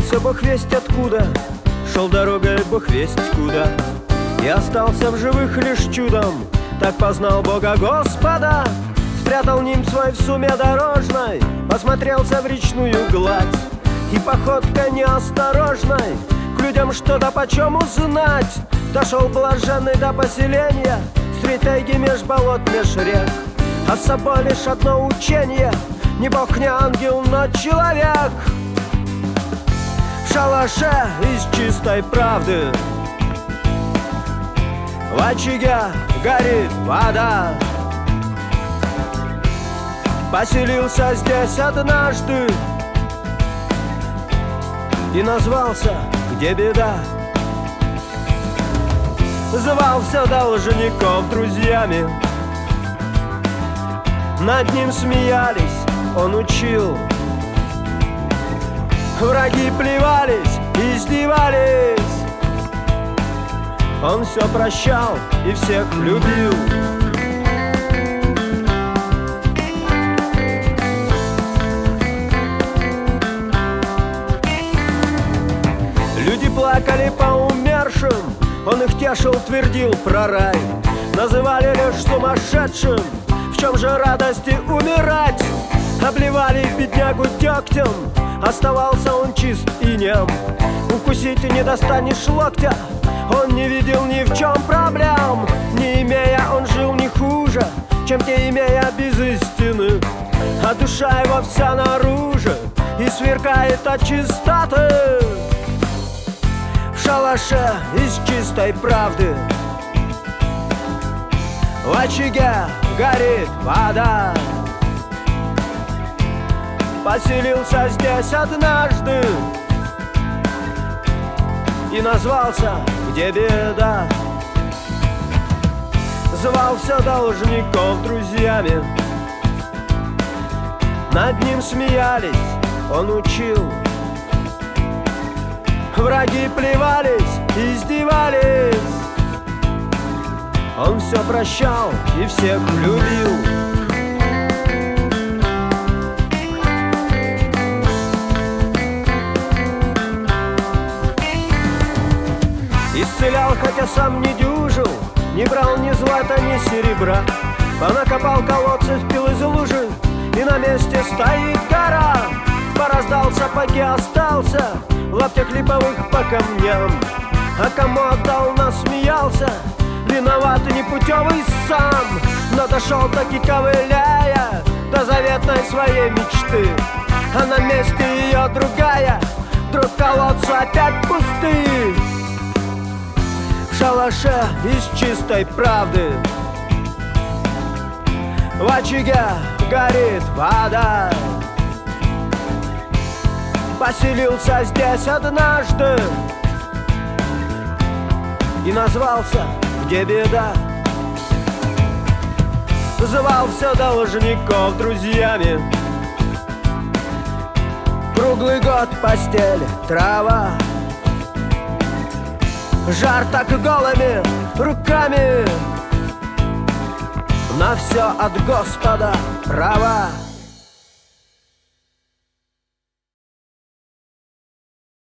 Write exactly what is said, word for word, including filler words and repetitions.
Явился Бог весть откуда, шел дорогой Бог весть куда, и остался в живых лишь чудом. Так познал Бога Господа, спрятал ним свой в суме дорожной, посмотрелся в речную гладь, и походкой неосторожной к людям что-то почем узнать. Дошел блаженный до поселения средь тайги меж болот, меж рек, а с собой лишь одно учение: не Бог, не ангел, но человек. В шалаше из чистой правды, в очаге горит вода. Поселился здесь однажды и назвался «Где беда?». Звался должников друзьями, над ним смеялись, он учил. Враги плевались, издевались, он все прощал и всех любил. Люди плакали по умершим, он их тешил, твердил про рай. Называли лишь сумасшедшим, в чем же радости умирать? Обливали беднягу дегтем, оставался он чист и нем. Укусить не достанешь локтя, он не видел ни в чем проблем. Не имея, он жил не хуже, чем те, имея без истины. А душа его вся наружу и сверкает от чистоты. В шалаше из чистой правды, в очаге горит вода. Поселился здесь однажды и назвался «Где беда?». Звал все должников друзьями, над ним смеялись, он учил. Враги плевались, издевались, он все прощал и всех любил. Исцелял, хотя сам не дюжил, не брал ни злата, ни серебра. Понакопал колодцев, пил из лужи, и на месте стоит гора. Пораздал сапоги, остался в лаптях липовых по камням. А кому отдал, насмеялся, виноват и непутевый сам. Но дошел таки, ковыляя, до заветной своей мечты, а на месте ее другая, вдруг колодцы опять пусты. В шалаше из чистой правды, в очаге горит вода. Поселился здесь однажды и назвался «Где беда?». Звал все должников друзьями, круглый год постель, трава, жар так голыми руками, на все от Господа права.